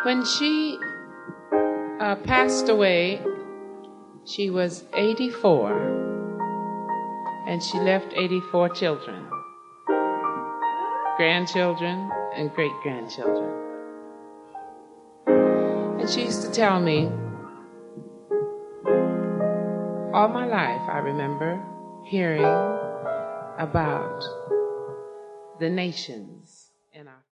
When she passed away, she was 84, and she left 84 children, grandchildren, and great-grandchildren. And she used to tell me, all my life I remember hearing about the nations